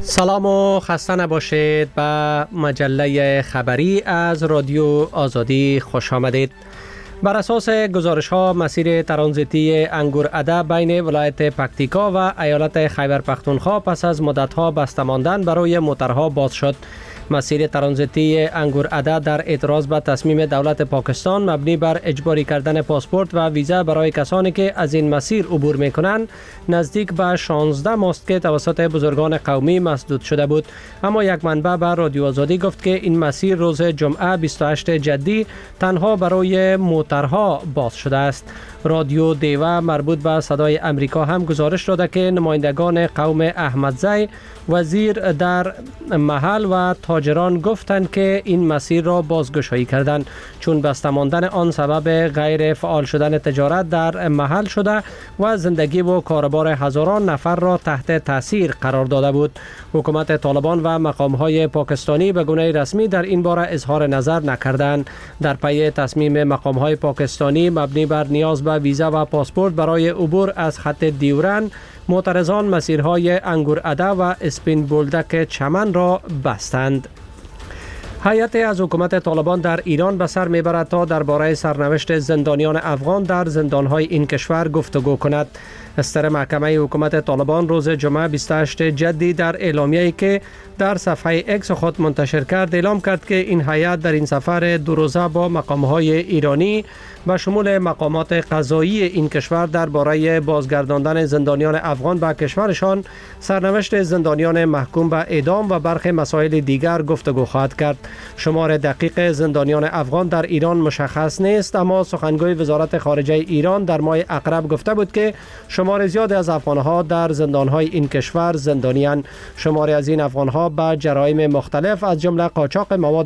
سلام و خسته نباشید. به مجله خبری از رادیو آزادی خوش آمدید. بر اساس گزارش ها مسیر ترانزیتی انگورعده بین ولایت پکتیکا و ایالت خیبر پختونخوا پس از مدت ها بسته ماندن برای موترها باز شد. مسیر ترانزیتی انگورعده در اعتراض به تصمیم دولت پاکستان مبنی بر اجباری کردن پاسپورت و ویزا برای کسانی که از این مسیر عبور می‌کنند نزدیک به 16 ماست که توسط بزرگان قومی مسدود شده بود. اما یک منبع به رادیو آزادی گفت که این مسیر روز جمعه 28 جدی تنها برای موترها باز شده است. رادیو دیوه مربوط به صدای امریکا هم گزارش داده که نمایندگان قوم احمدزی وزیر در محل و تاجران گفتند که این مسیر را بازگشایی کردند چون بسته ماندن آن سبب غیر فعال شدن تجارت در محل شده و زندگی و کاربار هزاران نفر را تحت تاثیر قرار داده بود. حکومت طالبان و مقام‌های پاکستانی به گونه رسمی در این باره اظهار نظر نکردند. در پی تصمیم مقام‌های پاکستانی مبنی بر نیاز به ویزا و پاسپورت برای عبور از خط دیورن، معترضان مسیرهای انگورعده و اسپین بولدک چمن را بستند. هیئت از حکومت طالبان در ایران به سر میبرد تا درباره سرنوشت زندانیان افغان در زندانهای این کشور گفتگو کند. استر محکمه حکومت طالبان روز جمعه 28 جدی در اعلامیه‌ای که در صفحه اکس خود منتشر کرد اعلام کرد که این هیئت در این سفر دو روزه با مقام‌های ایرانی و شمول مقامات قضایی این کشور درباره بازگرداندن زندانیان افغان به کشورشان، سرنوشت زندانیان محکوم به اعدام و برخی مسائل دیگر گفتگو خواهد کرد. شمار دقیق زندانیان افغان در ایران مشخص نیست، اما سخنگوی وزارت خارجه ایران در ماه اقرب گفته بود که شمار زیاد از افغانها در زندانهای این کشور زندانیان. شماری از این افغانها به جرایم مختلف از جمله قاچاق مواد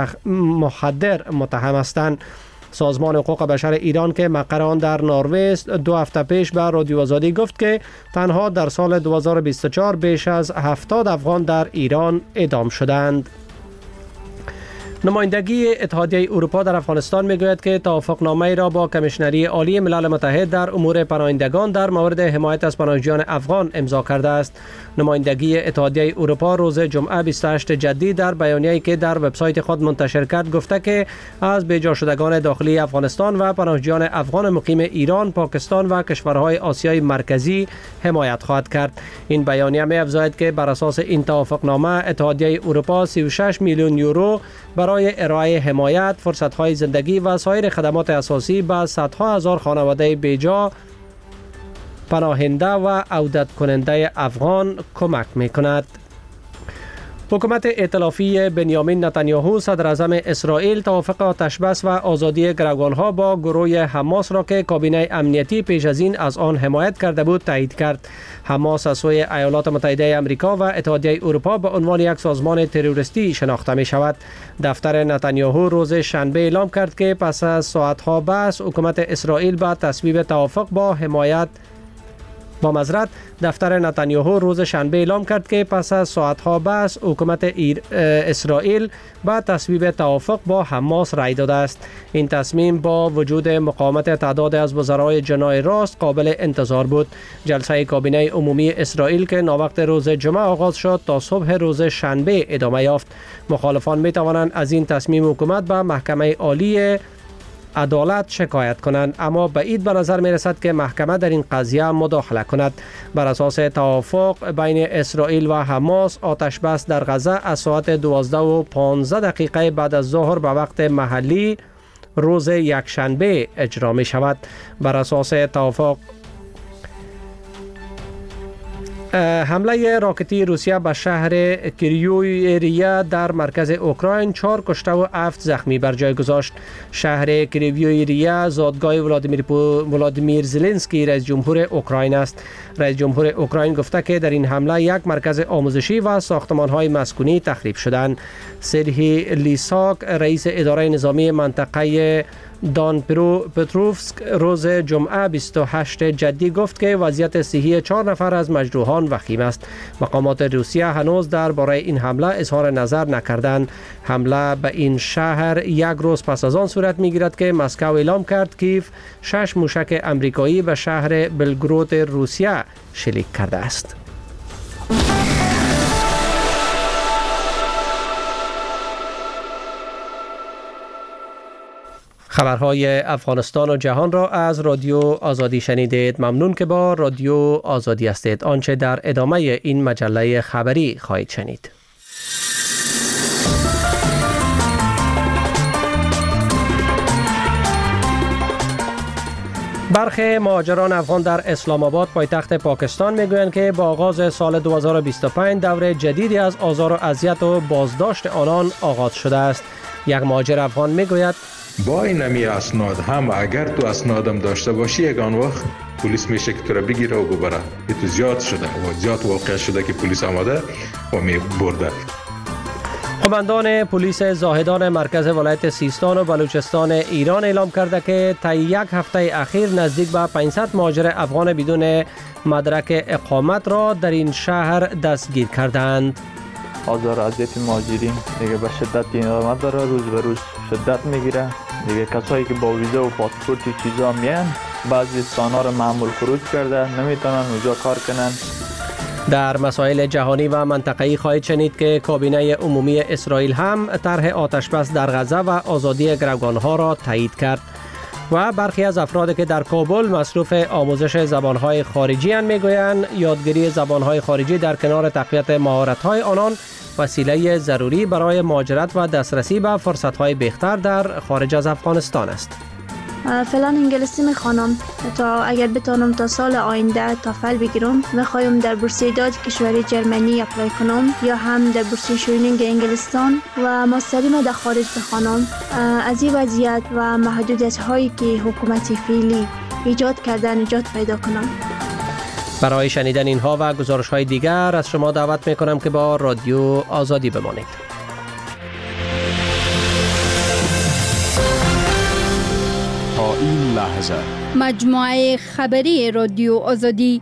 مخدر متهم هستند. سازمان حقوق بشر ایران که مقر آن در نروژ است 2 هفته پیش به رادیو آزادی گفت که تنها در سال 2024 بیش از 70 افغان در ایران اعدام شدند. نمایندگی اتحادیه اروپا در افغانستان میگوید که توافقنامه‌ای را با کمیشنری عالی ملل متحد در امور پناهندگان در مورد حمایت از پناهجویان افغان امضا کرده است. نمایندگی اتحادیه اروپا روز جمعه 28 جدی در بیانیه‌ای که در وبسایت خود منتشر کرد گفته که از بیجا شدگان داخلی افغانستان و پناهجویان افغان مقیم ایران، پاکستان و کشورهای آسیای مرکزی حمایت خواهد کرد. این بیانیه می‌افزاید که بر اساس این توافقنامه اتحادیه اروپا 36 میلیون یورو برای ارائه حمایت، فرصت‌های زندگی و سایر خدمات اساسی به صدها هزار خانواده بیجا پناهنده و عودت کننده افغان کمک می‌کند. حکومت ائتلافی بنیامین نتانیاهو صدر اعظم اسرائیل توافق آتش بس و آزادی گروگانها با گروه حماس را که کابینه امنیتی پیش از این از آن حمایت کرده بود تایید کرد. حماس از سوی ایالات متحده آمریکا و اتحادیه اروپا به عنوان یک سازمان تروریستی شناخته می شود. دفتر نتانیاهو روز شنبه اعلام کرد که پس از ساعتها بحث حکومت اسرائیل به تصویب توافق دفتر نتانیاهو روز شنبه اعلام کرد که پس از ساعتها بحث حکومت اسرائیل به تصویب توافق با حماس رای داده است. این تصمیم با وجود مقاومت تعداد از وزرای جناح راست قابل انتظار بود. جلسه کابینه عمومی اسرائیل که ناوقت روز جمعه آغاز شد تا صبح روز شنبه ادامه یافت. مخالفان می توانند از این تصمیم حکومت به محکمه عالی عدالت شکایت کنند، اما بعید به نظر می رسد که محکمه در این قضیه مداخله کند. بر اساس توافق بین اسرائیل و حماس آتش بس در غزه از ساعت 12:15 بعد از ظهر به وقت محلی روز یکشنبه اجرا می شود. بر اساس توافق حمله راکتی روسیه به شهر کریویریا در مرکز اوکراین 4 کشته و 7 زخمی بر جای گذاشت. شهر کریویریا زادگاه ولادیمیر زلنسکی رئیس جمهور اوکراین است. رئیس جمهور اوکراین گفته که در این حمله یک مرکز آموزشی و ساختمان‌های مسکونی تخریب شدند. سرهی لیساک رئیس اداره نظامی منطقه دان پتروفسک روز جمعه 28 جدی گفت که وضعیت صحی 4 نفر از مجروحان وخیم است. مقامات روسیه هنوز درباره این حمله اظهار نظر نکردند. حمله به این شهر یک روز پس از آن صورت می‌گیرد که مسکو اعلام کرد کیف 6 موشک امریکایی به شهر بلگراد روسیه شلیک کرده است. خبرهای افغانستان و جهان را از رادیو آزادی شنیدید. ممنون که با رادیو آزادی هستید. آنچه در ادامه این مجله خبری خواهید شنید. برخی مهاجران افغان در اسلام آباد پایتخت پاکستان میگویند که با آغاز سال 2025 دور جدیدی از آزار و اذیت و بازداشت آنان آغاز شده است. یک مهاجر افغان میگوید با این نمی اسناد هم اگر تو اسنادم داشته باشی یگان وقت پلیس میشه که تو را بگیره و ببره. تو زیاد شده و زیاد واقع شده که پلیس آمده و می برده. قماندان پلیس زاهدان مرکز ولایت سیستان و بلوچستان ایران اعلام کرده که طی یک هفته اخیر نزدیک به 500 مهاجر افغان بدون مدرک اقامت را در این شهر دستگیر کردند. آزار و اذیت مهاجرین دیگه به شدت ادامه داره، روز به روز شدت میگیره. دیگه کسایی که با ویزا و پاسپورت چیزا میان بعضی استانا رو معمول خروج کرده، نمیتونن اونجا کار کنن. در مسائل جهانی و منطقه‌ای خواهید شنید که کابینه عمومی اسرائیل هم طرح آتشبس در غزه و آزادی گروگانها را تایید کرد و برخی از افرادی که در کابل مصروف آموزش زبانهای خارجی اند میگویند یادگیری زبانهای خارجی در کنار تقویت مهارت‌های آنان وسیله ضروری برای مهاجرت و دسترسی به فرصت‌های بهتر در خارج از افغانستان است. فعلا انگلیسی میخوانم تا اگر بتانم تا سال آینده تافل بگیرم. میخوایم در بورسیه داد کشوری جرمنی اپلای کنم یا هم در بورسیه شوینینگ انگلستان و ماستری ما در خارج بخوانم. از این وضعیت و محدودیت هایی که حکومت فعلی ایجاد کرده نجات پیدا کنم. برای شنیدن اینها و گزارش های دیگر از شما دعوت میکنم که با رادیو آزادی بمانید. این لحظه مجموعه خبری رادیو آزادی.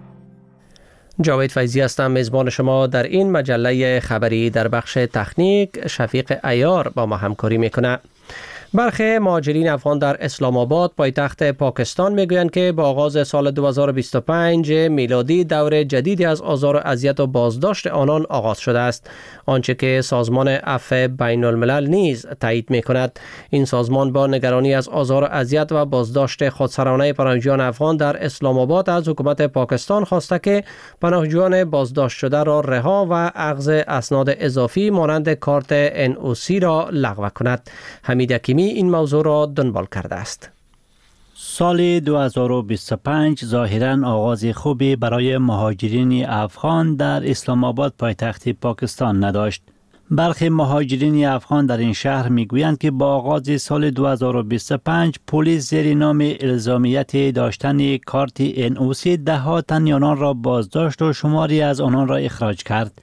جاوید فیضی هستم، میزبان شما در این مجله خبری. در بخش تکنیک شفیق عیار با ما همکاری میکنه. برخی مهاجرین افغان در اسلام آباد پایتخت پاکستان میگویند که با آغاز سال 2025 میلادی دور جدیدی از آزار و اذیت و بازداشت آنان آغاز شده است، آنچه که سازمان عفو بین الملل نیز تایید میکند. این سازمان با نگرانی از آزار و اذیت و بازداشت خودسرانه پناهجویان افغان در اسلام آباد از حکومت پاکستان خواسته که پناهجویان بازداشت شده را رها و اخذ اسناد اضافی مانند کارت NOC را لغو کند. حمید حکیمی این موضوع را دنبال کرده است. سال 2025 ظاهراً آغاز خوبی برای مهاجرین افغان در اسلام آباد پایتخت پاکستان نداشت. برخی مهاجرین افغان در این شهر میگویند که با آغاز سال 2025 پلیس زیر نام الزامیت داشتن کارت NOC ده‌ها تن آنان را بازداشت و شماری از آنان را اخراج کرد.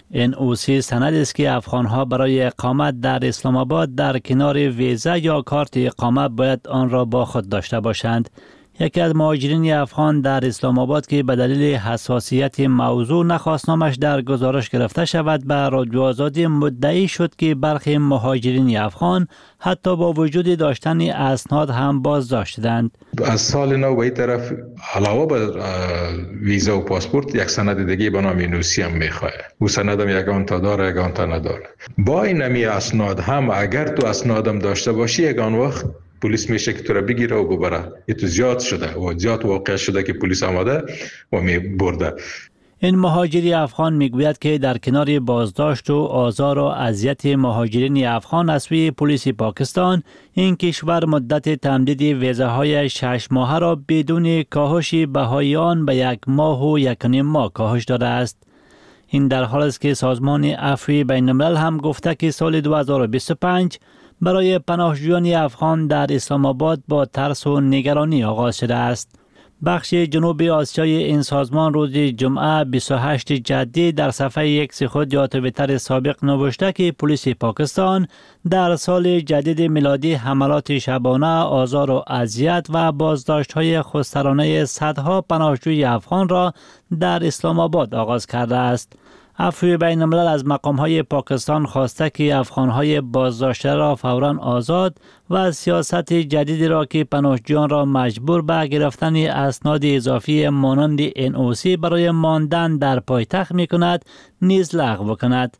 NOC سند است که افغانها برای اقامت در اسلام آباد در کنار ویزا یا کارت اقامت باید آن را با خود داشته باشند. یکی از مهاجرین افغان در اسلام آباد که به دلیل حساسیت موضوع نخواست نامش در گزارش گرفته شود به رادیو آزادی مدعی شد که برخی مهاجرین افغان حتی با وجود داشتن اسناد هم بازداشت شدند. از سال نو به این طرف علاوه بر ویزا و پاسپورت یک سند دیگه به نام نوسی هم میخواه. او سند هم یگان تا داره یگان تا نداره. با این نمی اسناد هم اگر تو اسنادم داشته باشی یگان وقت پلیس میشه که تو را بگیره و ببره. تو زیاد شده و زیاد واقع شده که پلیس آمده و می برده. این مهاجری افغان میگوید که در کنار بازداشت و آزار و اذیت مهاجرین افغان از سوی پلیس پاکستان، این کشور مدت تمدید ویزاهای 6 ماهه را بدون کاهش بهای آن به 1 ماه و 1.5 ماه کاهش داده است. این در حال است که سازمان عفو بین الملل هم گفته که سال 2025 برای پناهجویان افغان در اسلام آباد با ترس و نگرانی آغاز شده است. بخش جنوب آسیای این سازمان روز جمعه 28 جدی در صفحه X خود یا توییتر سابق نوشته که پلیس پاکستان در سال جدید میلادی حملات شبانه، آزار و اذیت و بازداشت‌های خودسرانه صدها پناهجوی افغان را در اسلام آباد آغاز کرده است. عفو بین الملل از مقام‌های پاکستان خواسته که افغان‌های بازداشته را فوراً آزاد و سیاست جدیدی را که پناهجویان را مجبور به گرفتن اسناد اضافی مانند NOC برای ماندن در پایتخت می‌کند نیز لغو کند.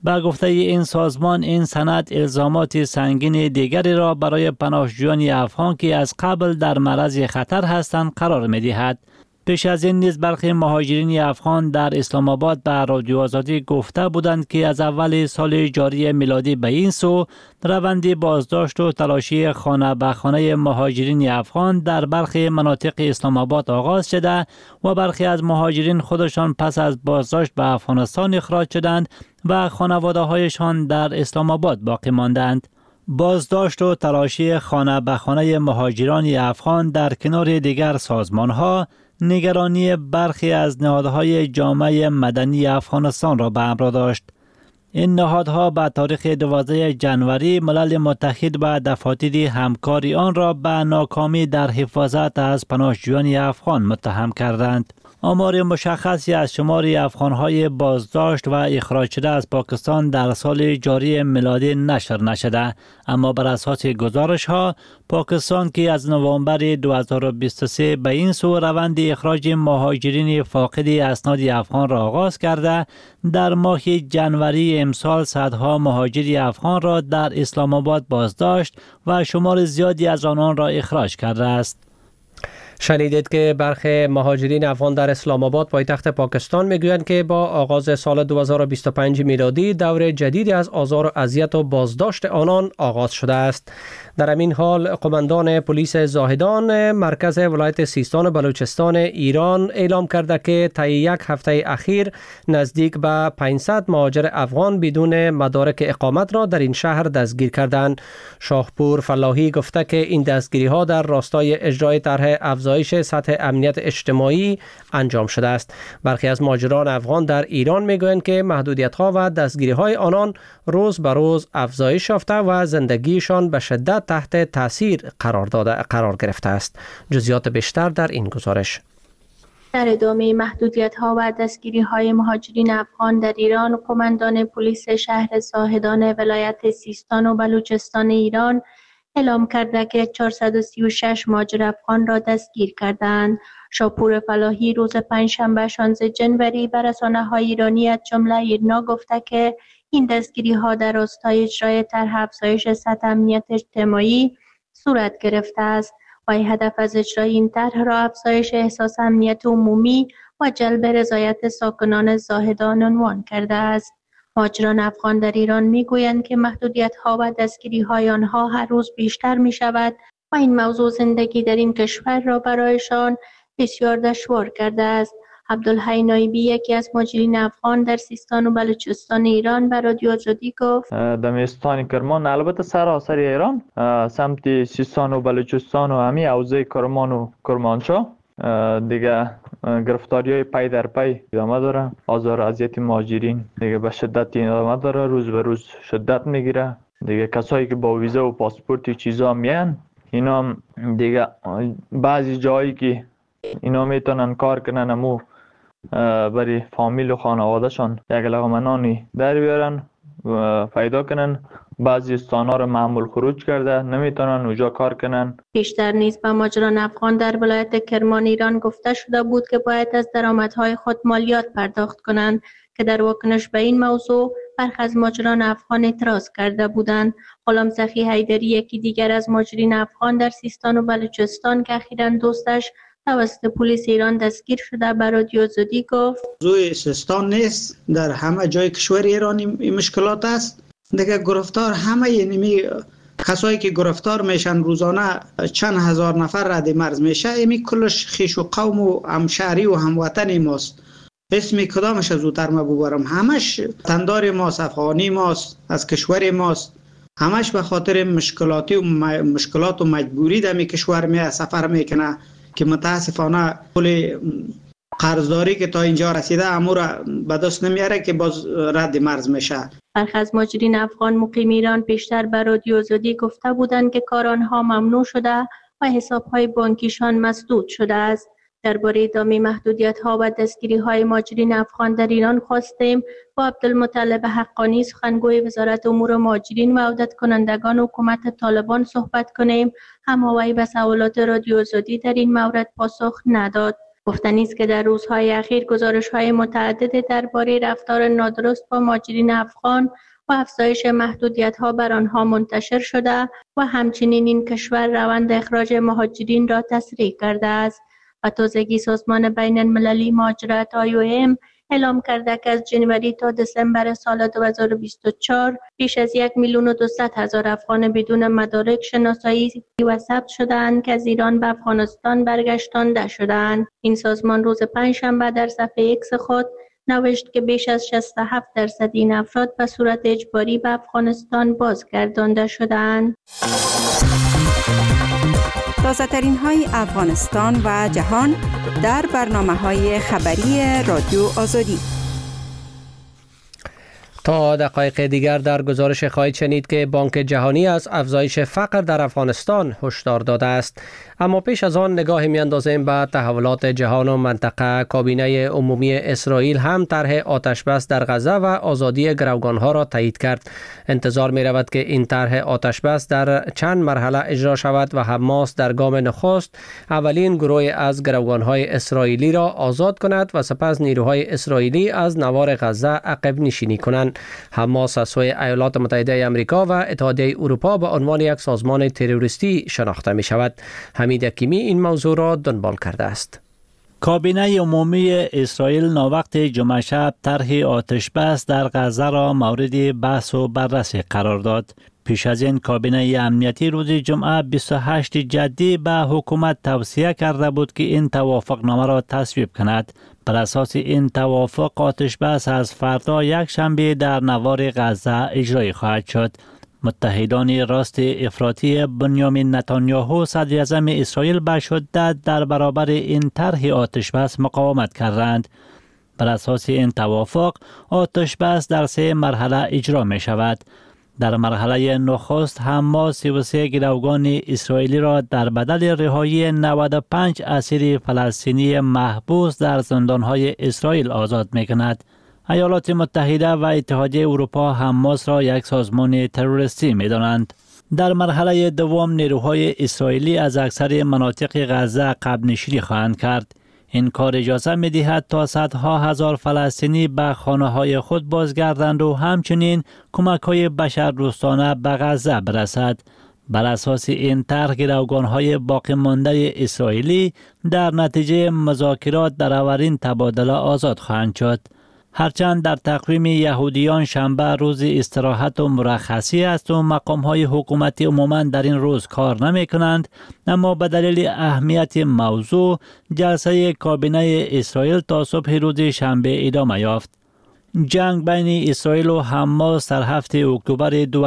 با گفته این سازمان این سند الزامات سنگین دیگری را برای پناهجویان افغان که از قبل در معرض خطر هستند قرار می دهد. پیش از این نیز برخی مهاجرین افغان در اسلام آباد به رادیو آزادی گفته بودند که از اول سال جاری میلادی به این سو روند بازداشت و تلاشی خانه به خانه مهاجرین افغان در برخی مناطق اسلام آباد آغاز شده و برخی از مهاجرین خودشان پس از بازداشت به افغانستان اخراج شدند و خانواده هایشان در اسلام آباد باقی ماندند. بازداشت و تلاشی خانه به خانه مهاجران افغان در کنار دیگر سازمان ها نگرانی برخی از نهادهای جامعه مدنی افغانستان را به همراه داشت. این نهادها به تاریخ 12 جنوری ملل متحد و دفاتر همکاری آن را به ناکامی در حفاظت از پناهجویان افغان متهم کردند. آمار مشخصی از شمار افغانهای بازداشت و اخراج شده از پاکستان در سال جاری میلادی نشر نشده، اما بر اساس گزارش ها پاکستان که از نوامبر 2023 به این سو روند اخراج مهاجرین فاقد اسناد افغان را آغاز کرده، در ماه جنوری امسال صدها مهاجر افغان را در اسلام آباد بازداشت و شمار زیادی از آنان را اخراج کرده است. شنیدید که برخی مهاجرین افغان در اسلام آباد پایتخت پاکستان میگویند که با آغاز سال 2025 میلادی دور جدیدی از آزار و اذیت و بازداشت آنان آغاز شده است. در همین حال قماندان پلیس زاهدان مرکز ولایت سیستان و بلوچستان ایران اعلام کرده که طی یک هفته اخیر نزدیک به 500 مهاجر افغان بدون مدارک اقامت را در این شهر دستگیر کردند. شاهپور فلاحی گفته که این دستگیری ها در راستای اجرای طرح افزایش سطح امنیت اجتماعی انجام شده است. برخی از مهاجران افغان در ایران میگویند که محدودیت ها و دستگیری های آنان روز به روز افزایش یافته و زندگیشان به شدت تحت تاثیر قرار گرفته است. جزئیات بیشتر در این گزارش. در ادامه محدودیت‌ها و دستگیری‌های مهاجرین افغان در ایران، قماندان پلیس شهر زاهدان ولایت سیستان و بلوچستان ایران اعلام کرده که 436 مهاجر افغان را دستگیر کردند. شاپور فلاحی روز پنجشنبه 16 جنوری به رسانه‌های ایرانی از جمله ایرنا گفته که این دستگیری‌ها در راستای اجرای طرح افزایش سطح امنیت اجتماعی صورت گرفته است و هدف از اجرای این طرح را افزایش احساس امنیت عمومی و جلب رضایت ساکنان زاهدان عنوان کرده است. مهاجران افغان در ایران میگویند که محدودیت‌ها و دستگیری‌های آنها هر روز بیشتر می‌شود و این موضوع زندگی در این کشور را برایشان بسیار دشوار کرده است. عبدالحی نایبی یکی از مهاجرین افغان در سیستان و بلوچستان ایران به رادیو آزادی گفت در میستان کرمان، البته سراسر ایران، سمت سیستان و بلوچستان و همین حوزه کرمان و کرمانشاه دیگه گرفتاری های پی در پی ادامه داره. آزار و اذیت مهاجرین دیگه به شدت ادامه داره، روز به روز شدت میگیره. دیگه کسایی که با ویزا و پاسپورت و چیزا میان، اینا دیگه بعضی جایی که اینا میتونن کار کنن، امو برای فامیل و خانوادهشان یک لقمه در بیارن و پیدا کنن. بعضی استان‌ها رو معمول خروج کرده، نمیتونن اونجا کار کنن. بیشتر نیز به مهاجران افغان در ولایت کرمان ایران گفته شده بود که باید از درآمدهای خود مالیات پرداخت کنند که در واکنش به این موضوع برخی از مهاجران افغان اعتراض کرده بودند. غلام سخی حیدری یکی دیگر از مهاجرین افغان در سیستان و بلوچستان که اخیراً دوستش توسط پلیس ایران دستگیر شده به رادیو آزادی گفت موضوع سیستان نیست، در همه جای کشور ایران این مشکلات است. دیگه گرفتار همه اینمی کسایی که گرفتار میشن روزانه چند هزار نفر رد مرز میشه، ایمی کلش خیش و قوم و همشهری و هموطن ماست. اسمی کدامش زودتر ما ببرم، همش تندار ماست، افغانی ماست، از کشور ماست. همش به خاطر مشکلات و مجبوری در می کشور می سفر میکنه که متاسفانه پول قرضداری که تا اینجا رسیده امور به دست نمیاره که باز رد مرز میشه. برخی از مهاجرین افغان مقیم ایران پیشتر به رادیو آزادی گفته بودند که کار آنها ممنوع شده و حساب‌های بانکیشان مسدود شده است. درباره ادامه محدودیت‌ها و دستگیری‌های مهاجرین افغان در ایران خواستیم با عبدالمطلب حقانی سخنگوی وزارت امور مهاجرین و عودت کنندگان حکومت طالبان صحبت کنیم، اما وی به سوالات رادیو آزادی در این مورد پاسخ نداد. گفتنی است که در روزهای اخیر گزارش‌های متعدد درباره رفتار نادرست با مهاجرین افغان و افزایش محدودیت‌ها بر آنها منتشر شده و همچنین این کشور روند اخراج مهاجرین را تسریع کرده است و تازگی سازمان بین المللی مهاجرت IOM اعلام کرده که از جنوری تا دسامبر سال 2024 بیش از 1,200,000 افغان بدون مدارک شناسایی و ثبت شدند که از ایران به افغانستان برگشتانده شدند. این سازمان روز پنجشنبه در صفحه ایکس خود نوشت که بیش از 67% این افراد به صورت اجباری به افغانستان بازگردانده شدند. تازه ترین های افغانستان و جهان در برنامه های خبری رادیو آزادی. تا دقایق دیگر در گزارش خواهید شنید که بانک جهانی از افزایش فقر در افغانستان هشدار داده است. اما پیش از آن نگاهی می‌اندازیم به تحولات جهان و منطقه. کابینه عمومی اسرائیل هم طرح آتشبس در غزه و آزادی گروگان‌ها را تایید کرد. انتظار می‌رود که این طرح آتشبس در چند مرحله اجرا شود و حماس در گام نخست اولین گروه از گروگان‌های اسرائیلی را آزاد کند و سپس نیروهای اسرائیلی از نوار غزه عقب نشینی کنند. حماس از سوی ایالات متحده آمریکا و اتحادیه اروپا به عنوان یک سازمان تروریستی شناخته می شود. حمید حکیمی این موضوع را دنبال کرده است. کابینه عمومی اسرائیل ناوقت جمعه شب طرح آتشبس در غزه را مورد بحث و بررسی قرار داد. پیش از این کابینه امنیتی روز جمعه 28 جدی به حکومت توصیه کرده بود که این توافقنامه را تصویب کند. بر اساس این توافق آتشبس از فردا یک شنبه در نوار غزه اجرایی خواهد شد. متحدان راست افراطی بنیامین نتانیاهو صدر اعظم اسرائیل به شدت در برابر این طرح آتشبس مقاومت کردند. بر اساس این توافق آتشبس در 3 مرحله اجرا می شود. در مرحله نخست حماس 33 گروگان اسرائیلی را در بدل رهایی 95 اسیر فلسطینی محبوس در زندانهای اسرائیل آزاد می کند. ایالات متحده و اتحادیه اروپا حماس را یک سازمان تروریستی می دانند. در مرحله دوم نیروهای اسرائیلی از اکثر مناطق غزه عقب نشینی خواهند کرد. این کار اجازه می دهد تا صدها هزار فلسطینی به خانه های خود بازگردند و همچنین کمک های بشردوستانه به غزه برسد. بر اساس این طرح گروگان های باقی مانده اسرائیلی در نتیجه مذاکرات در اولین تبادله آزاد خواهند شد. هرچند در تقویم یهودیان شنبه روز استراحت و مرخصی است و مقام‌های حکومتی عموماً در این روز کار نمی کنند، اما به دلیل اهمیت موضوع جلسه کابینه اسرائیل تا صبح روز شنبه ادامه یافت. جنگ بین اسرائیل و حماس در هفته اکتبر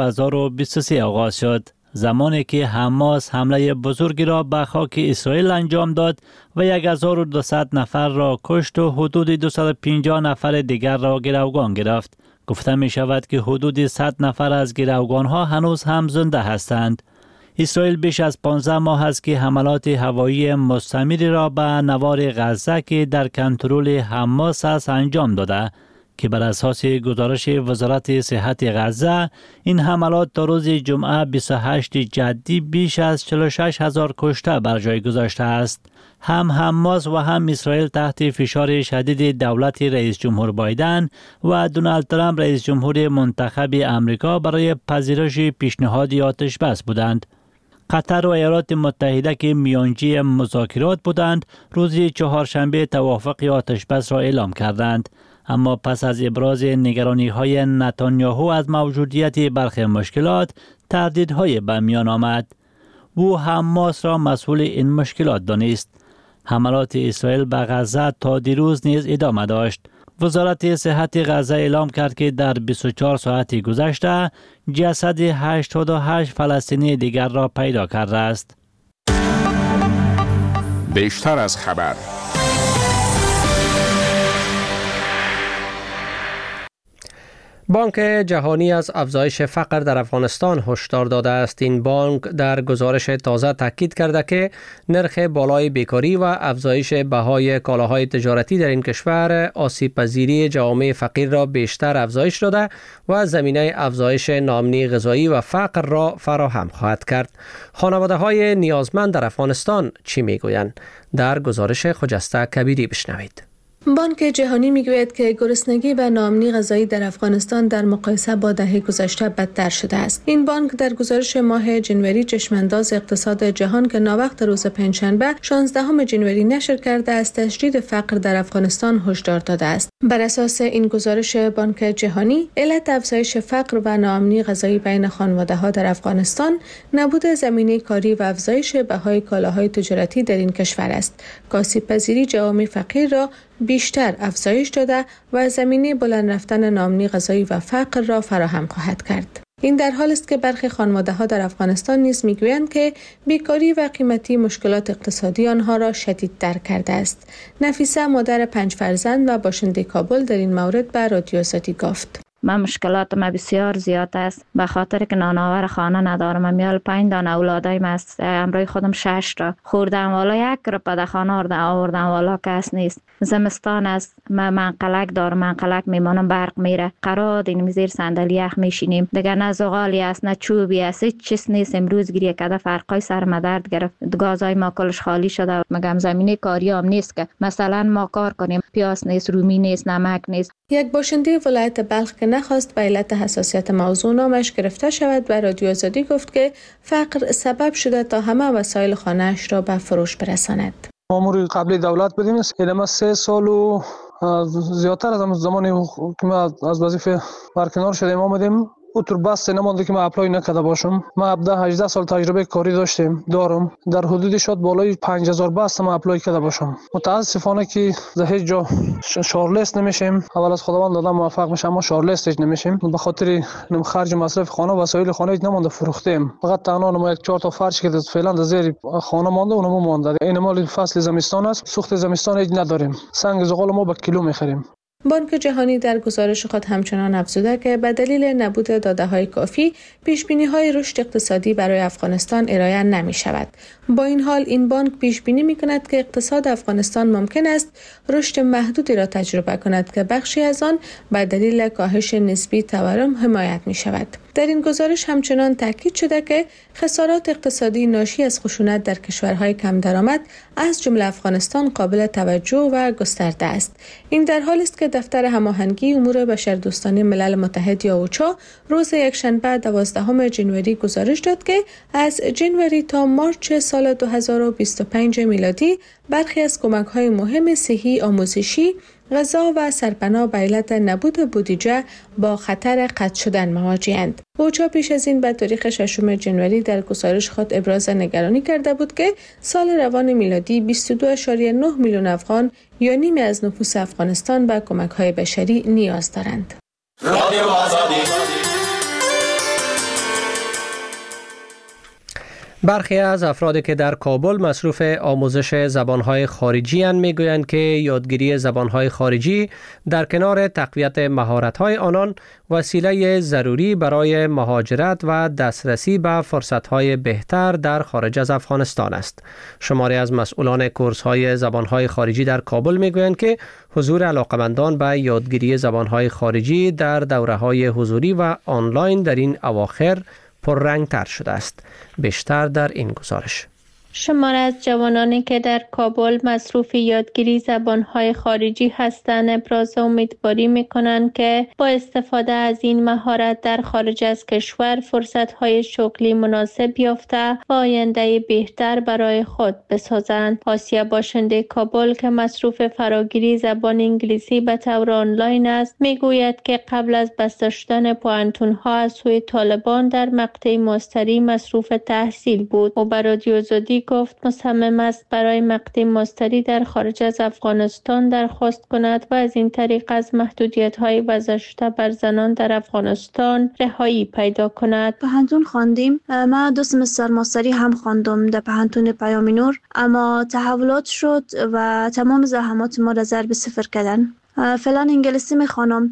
2023 آغاز شد، زمانی که حماس حمله بزرگی را به خاک اسرائیل انجام داد و 1200 نفر را کشت و حدود 250 نفر دیگر را گروگان گرفت. گفته می شود که حدود 100 نفر از گروگان ها هنوز هم زنده هستند. اسرائیل بیش از 15 ماه است که حملات هوایی مستمری را به نوار غزه که در کنترل حماس است انجام داده که بر اساس گزارش وزارت صحت غزه این حملات تا روز جمعه 28 جدی بیش از 46,000 کشته بر جای گذاشته است. هم حماس و هم اسرائیل تحت فشار شدید دولت رئیس جمهور بایدن و دونالد ترامپ رئیس جمهور منتخب امریکا برای پذیرش پیشنهاد آتشبس بودند. قطر و ایالات متحده که میانجی مذاکرات بودند روز چهارشنبه توافق آتشبس را اعلام کردند، اما پس از ابراز نگرانی‌های نتانیاهو از موجودیت برخی مشکلات تردیدهای به میان آمد. او حماس را مسئول این مشکلات دانست. حملات اسرائیل به غزه تا دیروز نیز ادامه داشت. وزارت صحت غزه اعلام کرد که در 24 ساعت گذشته جسد 88 فلسطینی دیگر را پیدا کرده است. بیشتر از خبر. بانک جهانی از افزایش فقر در افغانستان هشدار داده است. این بانک در گزارش تازه تاکید کرده که نرخ بالای بیکاری و افزایش بهای کالاهای تجارتی در این کشور آسیب پذیری جوامع فقیر را بیشتر افزایش داده و زمینه افزایش ناامنی غذایی و فقر را فراهم خواهد کرد. خانواده های نیازمند در افغانستان چی میگویند؟ در گزارش خجسته کبیری بشنوید. بانک جهانی میگوید که گرسنگی و ناامنی غذایی در افغانستان در مقایسه با دهه گذشته بدتر شده است. این بانک در گزارش ماه جنوری چشمانداز اقتصاد جهان که ناوقت روز پنجشنبه 16 جنوری نشر کرده از تشدید فقر در افغانستان هشدار داده است. بر اساس این گزارش بانک جهانی، علت افزایش فقر و ناامنی غذایی بین خانواده‌ها در افغانستان نبود زمینه کاری و افزایش بهای کالاهای تجارتی در این کشور است. آسیب پذیری جوامع فقیر را بیشتر افزایش داده و زمینه بلند رفتن ناامنی غذایی و فقر را فراهم خواهد کرد. این در حالی است که برخی خانواده‌ها در افغانستان نیز میگویند که بیکاری و قیمتی مشکلات اقتصادی آنها را شدیدتر کرده است. نفیسه مادر 5 فرزند و باشنده کابل در این مورد به رادیو آزادی گفت: من مشکلات ما بسیار زیاد است به خاطر که نانآور خانه ندارم. میال 5 دانه اولادایم است، امروی خودم 6 تا خوردم والا 1 رپا در خانه آوردم والا کس نیست. زمستان است، من قلق دارم، من قلق میمانم، برق میره، قرار این زیر صندلی یخ میشینیم دیگه، نه زغالی است نه چوبی است، هیچ چیز نیست. امروز گریه کده فرقای سر درد گرفت، گازای ما کلش خالی شده. مگم زمینه کاری هم نیست که مثلا ما کار کنیم، پیاز نیست، رومی نیست، نمک نیست. یک باشنده ولایت بلخ که نخواست به علت حساسیت موضوع نامش گرفته شود به رادیو آزادی گفت که فقر سبب شده تا همه وسایل خانه‌اش را به فروش برساند. مامور قبلی دولت بدیم است. ما 3 سال و زیادتر از زمانی که ما از وظیفه برکنار شدیم آمدیم اوتر بس نمونده که ما اپلای نکرده باشم. ما 18 سال تجربه کاری دارم. در حدود شد بالای 5000 بس ما اپلای کرده باشم. متاسفانه که در هیچ جا شارلیست نمیشیم. اول از خداوند دادن موفق میشم اما شارلیست نمیشیم. به خاطر خرج مصرف خانه و وسایل خانه نمونده فروختیم. فقط تنها ما 4 تا فرش که فعلا در زیر خانه مونده اونم مونده. این مال فصل زمستان است. سوخت زمستان هیچ نداریم. سنگ زغال ما به کیلو میخریم. بانک جهانی در گزارش خود همچنان افزوده که به دلیل نبود داده‌های کافی پیش‌بینی‌های رشد اقتصادی برای افغانستان ارائه نمی‌شود. با این حال این بانک پیش‌بینی می‌کند که اقتصاد افغانستان ممکن است رشد محدودی را تجربه کند که بخشی از آن به دلیل کاهش نسبی تورم حمایت می‌شود. در این گزارش همچنان تاکید شده که خسارات اقتصادی ناشی از خشونت در کشورهای کم درآمد از جمله افغانستان قابل توجه و گسترده است. این در حالی است که دفتر هماهنگی امور بشردوستانه ملل متحد یا اوچا روز یکشنبه 12 جنوری گزارش داد که از جنوری تا مارچ سال 2025 میلادی برخی از کمک‌های مهم صحی، آموزشی، غذا و سرپناه به علت نبود بودجه با خطر قطع شدن مواجه‌اند. اوچا پیش از این به تاریخ 6 جنوری در گزارش خود ابراز نگرانی کرده بود که سال روان میلادی 22.9 میلیون افغان یا نیمی از نفوس افغانستان به کمک‌های بشری نیاز دارند. رادیو آزادی. برخی از افرادی که در کابل مصروف آموزش زبانهای خارجی اند میگویند که یادگیری زبانهای خارجی در کنار تقویت مهارت‌های آنان وسیله ضروری برای مهاجرت و دسترسی به فرصت‌های بهتر در خارج از افغانستان است. شماری از مسئولان کورس‌های زبانهای خارجی در کابل میگویند که حضور علاقمندان به یادگیری زبانهای خارجی در دوره‌های حضوری و آنلاین در این اواخر پررنگ‌تر شده است. بیشتر در این گزارش. شمار از جوانانی که در کابل مصروف یادگیری زبانهای خارجی هستند ابراز امیدواری می‌کنند که با استفاده از این مهارت در خارج از کشور فرصت‌های شغلی مناسب یافته و آینده بهتر برای خود بسازند. آسیا باشنده کابل که مصروف فراگیری زبان انگلیسی به طور آنلاین است میگوید که قبل از بسته شدن پوهنتون‌ها از سوی طالبان در مقطع ماستری مصروف تحصیل بود و بر رادیو آزادی گفت مصمم است برای مقطع ماستری در خارج از افغانستان درخواست کند و از این طریق از محدودیت‌های وضع شده بر زنان در افغانستان رهایی پیدا کند. پوهنتون خواندیم. من 2 سمستر ماستری هم خواندم در پوهنتون پیام نور، اما تحولات شد و تمام زحمات ما را ضرب 0 کردن. فعلا انگلیسی میخوانم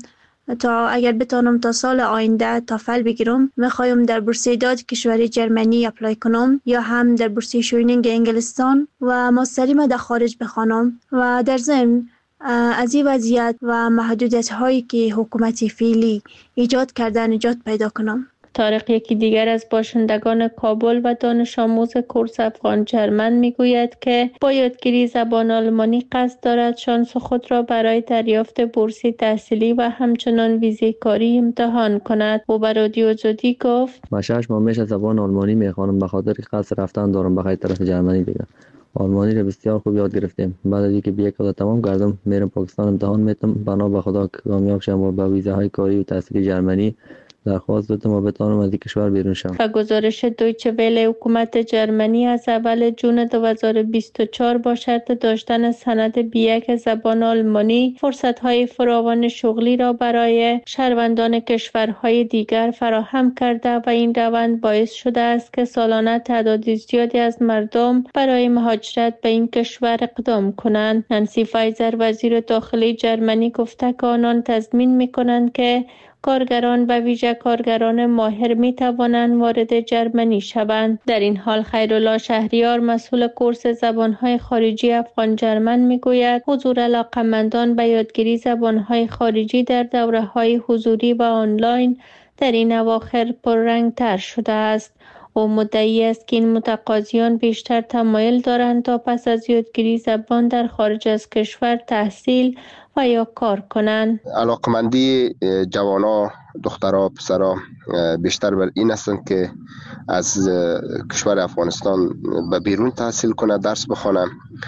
تا اگر بتانم تا سال آینده تافل بگیرم، میخوایم در بورس داد کشور جرمنی اپلای کنم یا هم در بورس شوینینگ انگلستان و ماستری ما در خارج بخوانم و در ضمن از این وضعیت و محدودیت هایی که حکومت فعلی ایجاد کرده نجات پیدا کنم. طارق یکی دیگر از باشندگان کابل و دانش آموز کورس افغان جرمن میگوید که با یادگیری زبان آلمانی قصد دارد شانس خود را برای دریافت بورس تحصیلی و همچنان ویزه کاری امتحان کند. او به رادیو آزادی گفت: من 6 ماه میشه زبان آلمانی میخوانم، به خاطر قصد رفتن دارم به طرف جرمنی دیگه. آلمانی را بسیار خوب یاد گرفتیم. بعد از اینکه یک سال تمام کردم میرم پاکستان امتحان میتم، بنا به خدا کامیاب شم و با ویزه های کاری و تحصیلی جرمنی درخواست دادم و بتانم از این کشور بیرون شم. و گزارش دویچه وله حکومت جرمنی از اول جون 2024 با شرط داشتن سند B1 زبان آلمانی فرصت‌های فراوان شغلی را برای شهروندان کشورهای دیگر فراهم کرده و این روند باعث شده است که سالانه تعداد زیادی از مردم برای مهاجرت به این کشور اقدام کنند. نانسی فایزر وزیر داخلی جرمنی گفته که آنان تضمین می‌کنند که کارگران و ویژه کارگران ماهر می توانند وارد جرمنی شوند. در این حال خیرالله شهریار مسئول کورس زبانهای خارجی افغان جرمن می گوید حضور علاقمندان به یادگیری زبانهای خارجی در دوره‌های حضوری و آنلاین در این اواخر پررنگ‌تر شده است. او مدعی است که این متقاضیان بیشتر تمایل دارند تا پس از یادگیری زبان در خارج از کشور تحصیل و یا کار کنند. علاقمندی جوانا، دخترها، پسرها بیشتر بر این هستند که از کشور افغانستان به بیرون تحصیل کنه، درس بخونه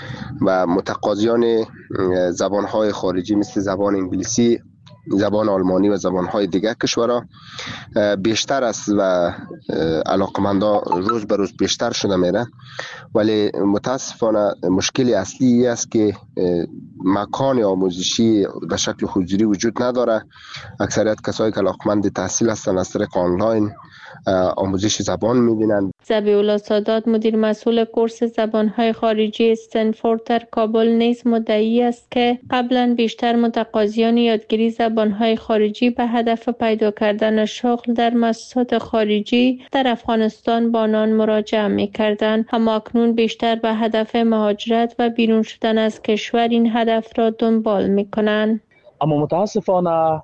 و متقاضیان زبانهای خارجی مثل زبان انگلیسی، زبان آلمانی و زبانهای دیگر کشورها بیشتر است و علاقمندا روز به روز بیشتر شده میره، ولی متاسفانه مشکلی اصلی است که مکان آموزشی به شکل حضوری وجود نداره. اکثریت کسایی که علاقمند تحصیل هستند از طریق آنلاین آموزش زبان می‌بینند. ذبیح الله سادات مدیر مسئول کورس زبانهای خارجی استنفورد در کابل نیز مدعی است که قبلا بیشتر متقاضیان یادگیری زبانهای خارجی به هدف پیدا کردن شغل در مؤسسات خارجی در افغانستان با آنان مراجعه می‌کردند، اما اکنون بیشتر به هدف مهاجرت و بیرون شدن از کشور این هدف را دنبال می‌کنند. اما متاسفانه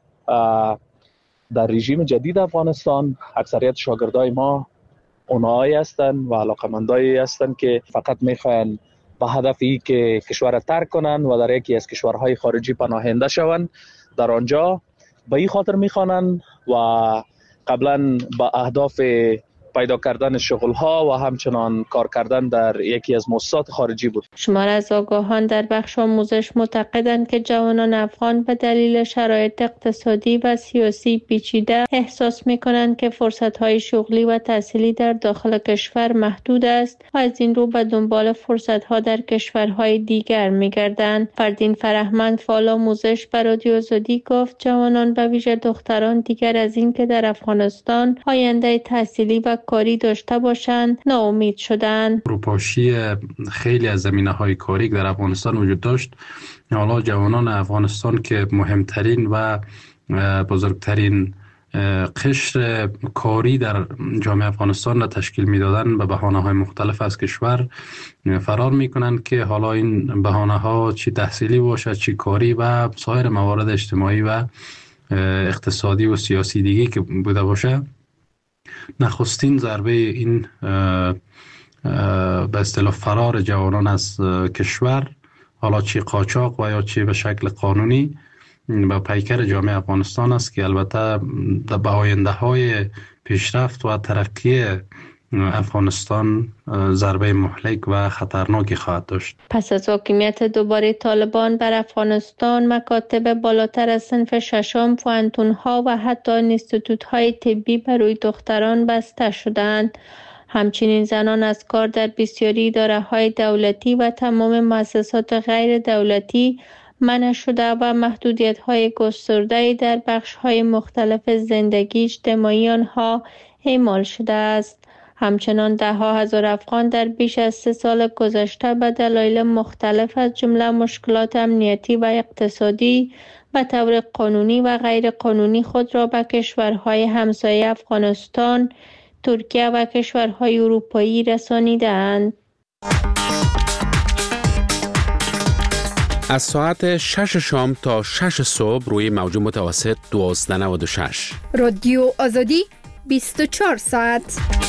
در رژیم جدید افغانستان اکثریت شاگردای ما اونایی هستند و علاقمندایی هستند که فقط میخواین به هدفی که کشور ترک کنند و در یکی از کشورهای خارجی پناهنده شوند. در آنجا به این خاطر میخوانند و قبلا با اهداف پیدا کردن شغل‌ها و همچنان کار کردن در یکی از مؤسسات خارجی بود. شمار از آگاهان در بخش آموزش معتقدند که جوانان افغان به دلیل شرایط اقتصادی و سیاسی پیچیده احساس می‌کنند که فرصت‌های شغلی و تحصیلی در داخل کشور محدود است و از این رو به دنبال فرصت‌ها در کشورهای دیگر می‌گردند. فردین فرهمند فعال آموزش به رادیو آزادی گفت جوانان به ویژه دختران دیگر از این که در افغانستان آینده تحصیلی و کاری داشته باشند ناامید شدند. فروپاشی خیلی از زمینه‌های کاری در افغانستان وجود داشت. حالا جوانان افغانستان که مهمترین و بزرگترین قشر کاری در جامعه افغانستان را تشکیل می‌دادند به بهانه‌های مختلف از کشور فرار می‌کنند که حالا این بهانه‌ها چی تحصیلی باشد چی کاری و سایر موارد اجتماعی و اقتصادی و سیاسی دیگه که بوده باشه، نخستین ضربه این به اصطلاح فرار جوانان از کشور، حالا چی قاچاق و یا چی به شکل قانونی، به پیکر جامعه افغانستان است که البته به آینده های پیشرفت و ترقی افغانستان ضربه مهلک و خطرناکی خواهد داشت. پس از حاکمیت دوباره طالبان بر افغانستان، مکاتب بالاتر از صنف ششم، پوهنتون‌ها و حتی انستیتوت‌های طبی برای دختران بسته شدند. همچنین زنان از کار در بسیاری اداره‌های دولتی و تمام مؤسسات غیر دولتی منع شده و محدودیت‌های گسترده‌ای در بخش‌های مختلف زندگی اجتماعی آنها اعمال شده است. همچنان ده ها هزار افغان در بیش از 3 سال گذشته به دلایل مختلف از جمله مشکلات امنیتی و اقتصادی به طور قانونی و غیر قانونی خود را به کشورهای همسایه افغانستان، ترکیه و کشورهای اروپایی رسانیدند. از ساعت 6 شام تا 6 صبح روی موج متوسط 1296. رادیو آزادی 24 ساعت.